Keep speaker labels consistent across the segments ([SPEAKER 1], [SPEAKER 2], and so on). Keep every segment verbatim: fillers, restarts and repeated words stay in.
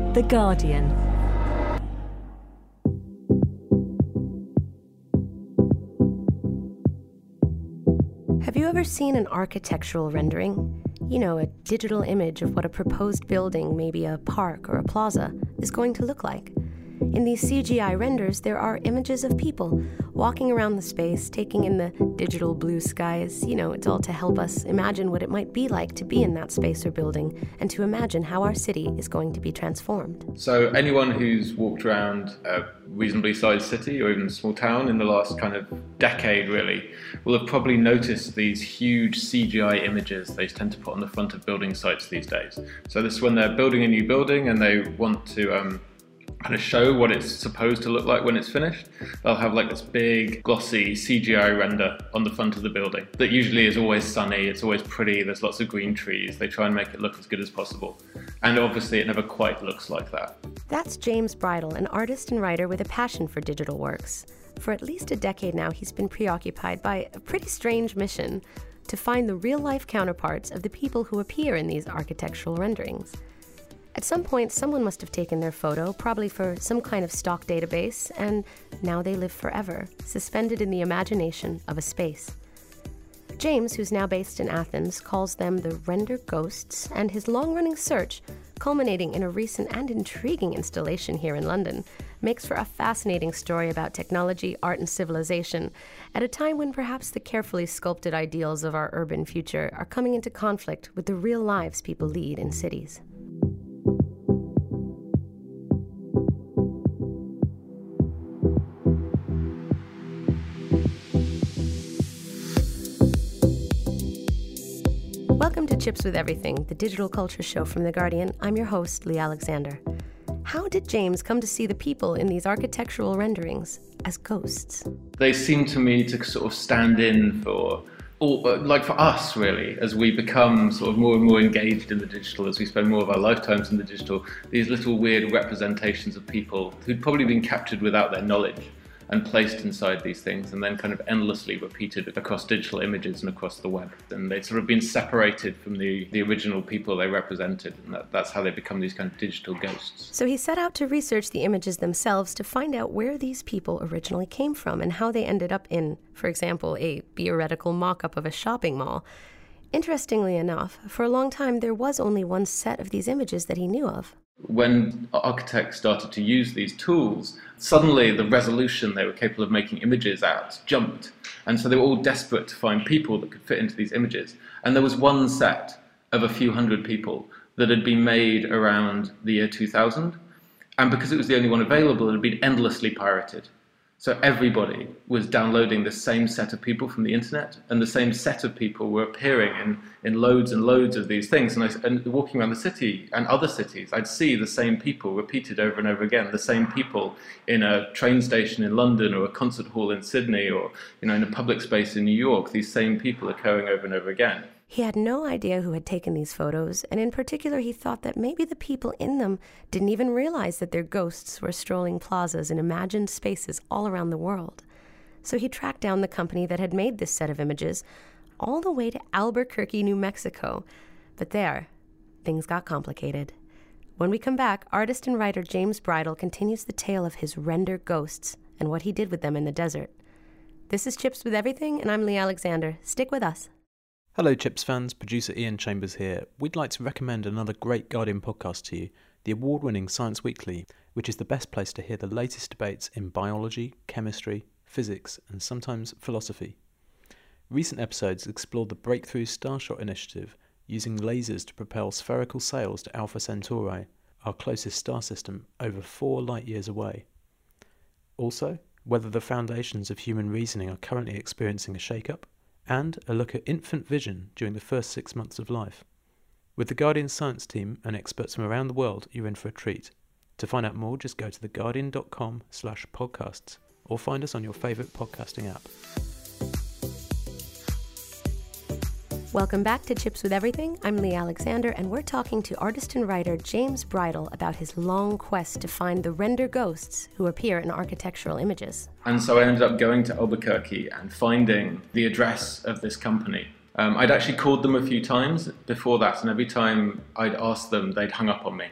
[SPEAKER 1] The Guardian. Have you ever seen an architectural rendering? You know, a digital image of what a proposed building, maybe a park or a plaza, is going to look like. In these C G I renders, there are images of people walking around the space, taking in the digital blue skies. You know, it's all to help us imagine what it might be like to be in that space or building, and to imagine how our city is going to be transformed.
[SPEAKER 2] So anyone who's walked around a reasonably sized city or even a small town in the last kind of decade, really, will have probably noticed these huge C G I images they tend to put on the front of building sites these days. So this is when they're building a new building and they want to um, kind of show what it's supposed to look like when it's finished. They'll have like this big glossy C G I render on the front of the building that usually is always sunny, it's always pretty, there's lots of green trees. They try and make it look as good as possible. And obviously it never quite looks like that.
[SPEAKER 1] That's James Bridle, an artist and writer with a passion for digital works. For at least a decade now, he's been preoccupied by a pretty strange mission: to find the real-life counterparts of the people who appear in these architectural renderings. At some point, someone must have taken their photo, probably for some kind of stock database, and now they live forever, suspended in the imagination of a space. James, who's now based in Athens, calls them the render ghosts, and his long-running search, culminating in a recent and intriguing installation here in London, makes for a fascinating story about technology, art, and civilization, at a time when perhaps the carefully sculpted ideals of our urban future are coming into conflict with the real lives people lead in cities. Welcome to Chips with Everything, the digital culture show from The Guardian. I'm your host, Lee Alexander. How did James come to see the people in these architectural renderings as ghosts?
[SPEAKER 2] They seem to me to sort of stand in for, or like for us really, as we become sort of more and more engaged in the digital, as we spend more of our lifetimes in the digital, these little weird representations of people who'd probably been captured without their knowledge and placed inside these things and then kind of endlessly repeated across digital images and across the web. And they'd sort of been separated from the, the original people they represented, and that, that's how they become these kind of digital ghosts.
[SPEAKER 1] So he set out to research the images themselves to find out where these people originally came from and how they ended up in, for example, a theoretical mock-up of a shopping mall. Interestingly enough, for a long time there was only one set of these images that he knew of.
[SPEAKER 2] When architects started to use these tools, suddenly the resolution they were capable of making images at jumped. And so they were all desperate to find people that could fit into these images. And there was one set of a few hundred people that had been made around the year two thousand. And because it was the only one available, it had been endlessly pirated. So everybody was downloading the same set of people from the internet, and the same set of people were appearing in, in loads and loads of these things. And, I, and walking around the city and other cities, I'd see the same people repeated over and over again, the same people in a train station in London or a concert hall in Sydney or you know, in a public space in New York, these same people occurring over and over again.
[SPEAKER 1] He had no idea who had taken these photos, and in particular he thought that maybe the people in them didn't even realize that their ghosts were strolling plazas in imagined spaces all around the world. So he tracked down the company that had made this set of images all the way to Albuquerque, New Mexico. But there, things got complicated. When we come back, artist and writer James Bridle continues the tale of his render ghosts and what he did with them in the desert. This is Chips with Everything, and I'm Lee Alexander. Stick with us.
[SPEAKER 3] Hello Chips fans, producer Ian Chambers here. We'd like to recommend another great Guardian podcast to you, the award-winning Science Weekly, which is the best place to hear the latest debates in biology, chemistry, physics, and sometimes philosophy. Recent episodes explore the Breakthrough Starshot initiative, using lasers to propel spherical sails to Alpha Centauri, our closest star system, over four light-years away. Also, whether the foundations of human reasoning are currently experiencing a shake-up, and a look at infant vision during the first six months of life. With the Guardian science team and experts from around the world, you're in for a treat. To find out more, just go to theguardian.com slash podcasts or find us on your favourite podcasting app.
[SPEAKER 1] Welcome back to Chips with Everything. I'm Lee Alexander, and we're talking to artist and writer James Bridle about his long quest to find the render ghosts who appear in architectural images.
[SPEAKER 2] And so I ended up going to Albuquerque and finding the address of this company. Um, I'd actually called them a few times before that, and every time I'd asked them, they'd hung up on me.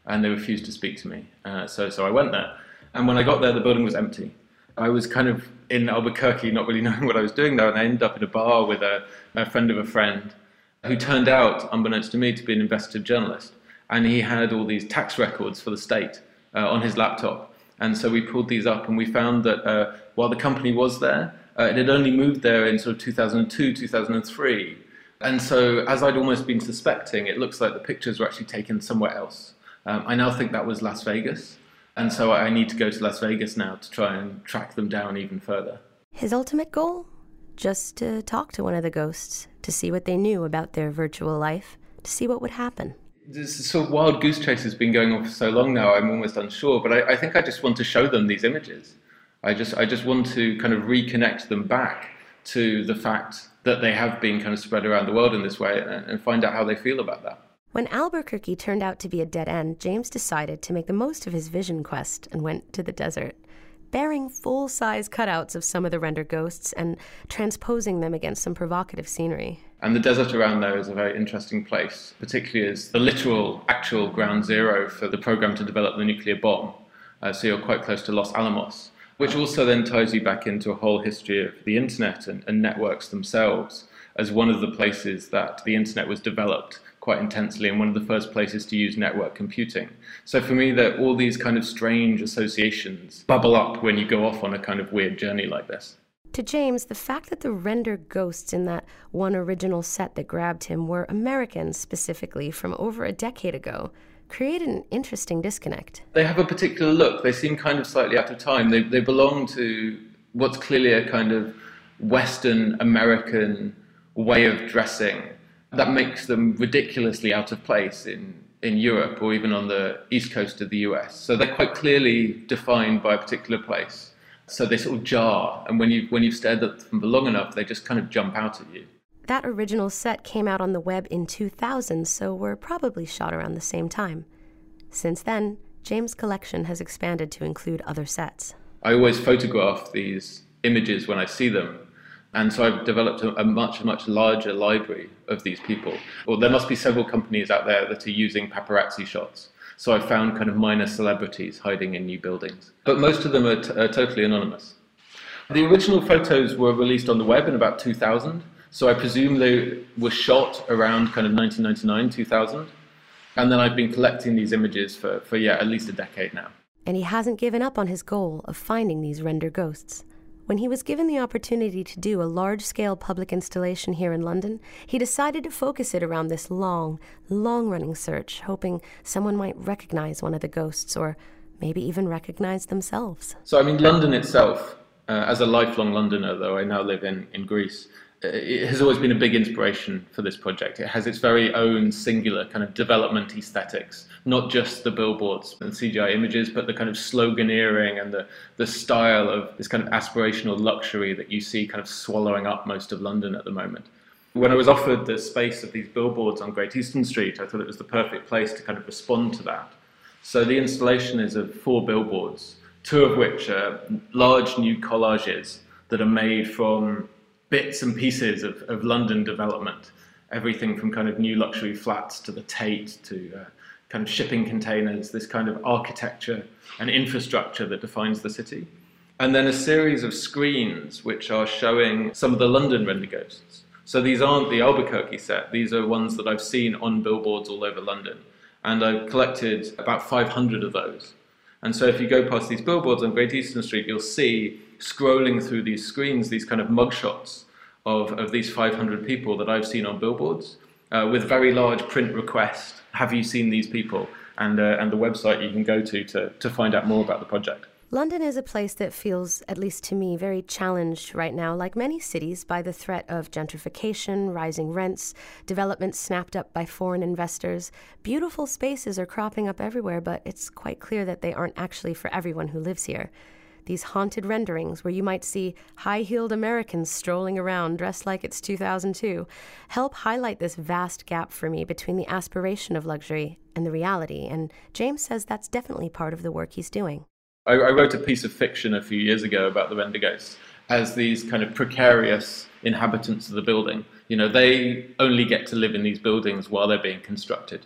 [SPEAKER 2] and they refused to speak to me. Uh, so, so I went there. And when I got there, the building was empty. I was kind of in Albuquerque, not really knowing what I was doing there, and I ended up in a bar with a, a friend of a friend who turned out, unbeknownst to me, to be an investigative journalist. And he had all these tax records for the state uh, on his laptop. And so we pulled these up, and we found that uh, while the company was there, uh, it had only moved there in sort of two thousand two, two thousand three. And so, as I'd almost been suspecting, it looks like the pictures were actually taken somewhere else. Um, I now think that was Las Vegas. And so I need to go to Las Vegas now to try and track them down even further.
[SPEAKER 1] His ultimate goal? Just to talk to one of the ghosts, to see what they knew about their virtual life, to see what would happen.
[SPEAKER 2] This sort of wild goose chase has been going on for so long now, I'm almost unsure, but I, I think I just want to show them these images. I just, I just want to kind of reconnect them back to the fact that they have been kind of spread around the world in this way, and, and find out how they feel about that.
[SPEAKER 1] When Albuquerque turned out to be a dead end, James decided to make the most of his vision quest and went to the desert, bearing full-size cutouts of some of the rendered ghosts and transposing them against some provocative scenery.
[SPEAKER 2] And the desert around there is a very interesting place, particularly as the literal, actual ground zero for the program to develop the nuclear bomb. Uh, so you're quite close to Los Alamos, which also then ties you back into a whole history of the internet and, and networks themselves as one of the places that the internet was developed quite intensely, and one of the first places to use network computing. So for me, that all these kind of strange associations bubble up when you go off on a kind of weird journey like this.
[SPEAKER 1] To James, the fact that the rendered ghosts in that one original set that grabbed him were Americans specifically from over a decade ago created an interesting disconnect.
[SPEAKER 2] They have a particular look. They seem kind of slightly out of time. They, they belong to what's clearly a kind of Western American way of dressing that makes them ridiculously out of place in, in Europe or even on the east coast of the U S. So they're quite clearly defined by a particular place. So they sort of jar, and when, you, when you've stared at them for long enough, they just kind of jump out at you.
[SPEAKER 1] That original set came out on the web in two thousand, so were probably shot around the same time. Since then, James' collection has expanded to include other sets.
[SPEAKER 2] I always photograph these images when I see them. And so I've developed a, a much, much larger library of these people. Well, there must be several companies out there that are using paparazzi shots. So I found kind of minor celebrities hiding in new buildings. But most of them are, t- are totally anonymous. The original photos were released on the web in about two thousand. So I presume they were shot around kind of nineteen ninety-nine, two thousand. And then I've been collecting these images for, for yeah, at least a decade now.
[SPEAKER 1] And he hasn't given up on his goal of finding these render ghosts. When he was given the opportunity to do a large-scale public installation here in London, he decided to focus it around this long, long-running search, hoping someone might recognize one of the ghosts or maybe even recognize themselves.
[SPEAKER 2] So, I mean, London itself, uh, as a lifelong Londoner, though I now live in, in Greece, it has always been a big inspiration for this project. It has its very own singular kind of development aesthetics, not just the billboards and C G I images, but the kind of sloganeering and the, the style of this kind of aspirational luxury that you see kind of swallowing up most of London at the moment. When I was offered the space of these billboards on Great Eastern Street, I thought it was the perfect place to kind of respond to that. So the installation is of four billboards, two of which are large new collages that are made from bits and pieces of, of London development, everything from kind of new luxury flats to the Tate to uh, kind of shipping containers, this kind of architecture and infrastructure that defines the city. And then a series of screens which are showing some of the London render ghosts. So these aren't the Albuquerque set, these are ones that I've seen on billboards all over London. And I've collected about five hundred of those. And so if you go past these billboards on Great Eastern Street, you'll see scrolling through these screens, these kind of mugshots of, of these five hundred people that I've seen on billboards uh, with very large print requests. Have you seen these people? And, uh, and the website you can go to, to to find out more about the project.
[SPEAKER 1] London is a place that feels, at least to me, very challenged right now, like many cities, by the threat of gentrification, rising rents, development snapped up by foreign investors. Beautiful spaces are cropping up everywhere, but it's quite clear that they aren't actually for everyone who lives here. These haunted renderings where you might see high-heeled Americans strolling around dressed like it's two thousand two help highlight this vast gap for me between the aspiration of luxury and the reality, and James says that's definitely part of the work he's doing.
[SPEAKER 2] I, I wrote a piece of fiction a few years ago about the render ghosts as these kind of precarious inhabitants of the building. You know, they only get to live in these buildings while they're being constructed.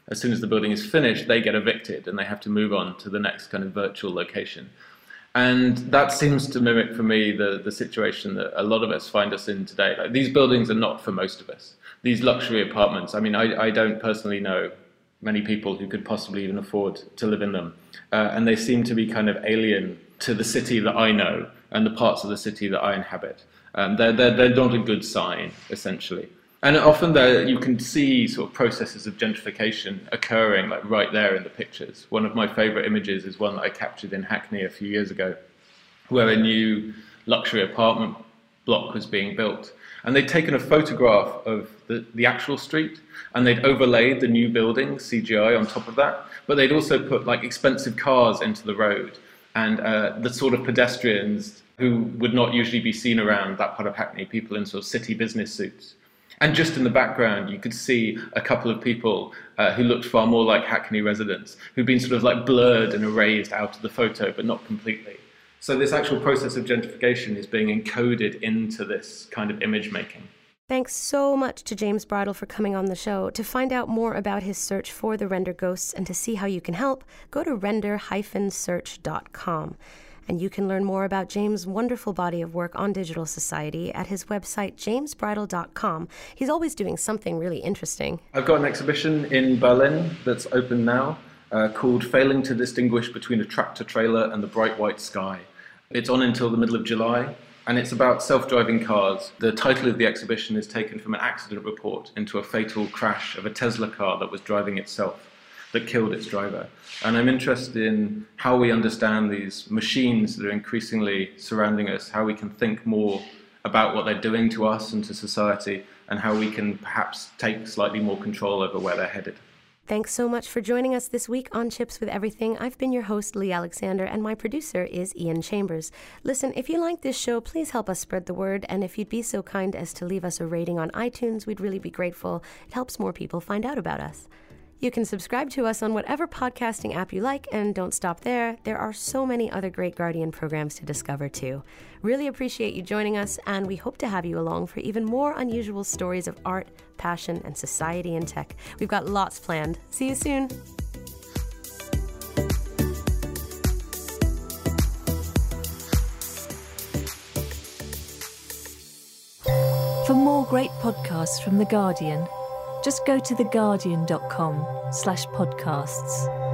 [SPEAKER 2] as soon as the building is finished, they get evicted and they have to move on to the next kind of virtual location. And that seems to mimic for me the, the situation that a lot of us find us in today. Like, these buildings are not for most of us. These luxury apartments, I mean, I, I don't personally know many people who could possibly even afford to live in them. Uh, and they seem to be kind of alien to the city that I know and the parts of the city that I inhabit. Um, they're, they're, they're not a good sign, essentially. And often there you can see sort of processes of gentrification occurring like right there in the pictures. One of my favourite images is one that I captured in Hackney a few years ago, where a new luxury apartment block was being built. And they'd taken a photograph of the, the actual street, and they'd overlaid the new building, C G I, on top of that. But they'd also put like expensive cars into the road, and uh, the sort of pedestrians who would not usually be seen around that part of Hackney, people in sort of city business suits. And just in the background, you could see a couple of people uh, who looked far more like Hackney residents, who'd been sort of like blurred and erased out of the photo, but not completely. So this actual process of gentrification is being encoded into this kind of image making.
[SPEAKER 1] Thanks so much to James Bridle for coming on the show. To find out more about his search for the Render Ghosts and to see how you can help, go to render dash search dot com. And you can learn more about James' wonderful body of work on digital society at his website, james bridle dot com. He's always doing something really interesting.
[SPEAKER 2] I've got an exhibition in Berlin that's open now uh, called Failing to Distinguish Between a Tractor Trailer and the Bright White Sky. It's on until the middle of July, and it's about self-driving cars. The title of the exhibition is taken from an accident report into a fatal crash of a Tesla car that was driving itself, that killed its driver. And I'm interested in how we understand these machines that are increasingly surrounding us, how we can think more about what they're doing to us and to society, and how we can perhaps take slightly more control over where they're headed.
[SPEAKER 1] Thanks so much for joining us this week on Chips with Everything. I've been your host, Lee Alexander, and my producer is Ian Chambers. Listen, if you like this show, please help us spread the word, and if you'd be so kind as to leave us a rating on iTunes, we'd really be grateful. It helps more people find out about us. You can subscribe to us on whatever podcasting app you like, and don't stop there. There are so many other great Guardian programs to discover too. Really appreciate you joining us, and we hope to have you along for even more unusual stories of art, passion, and society in tech. We've got lots planned. See you soon.
[SPEAKER 4] For more great podcasts from The Guardian, just go to theguardian dot com slash podcasts.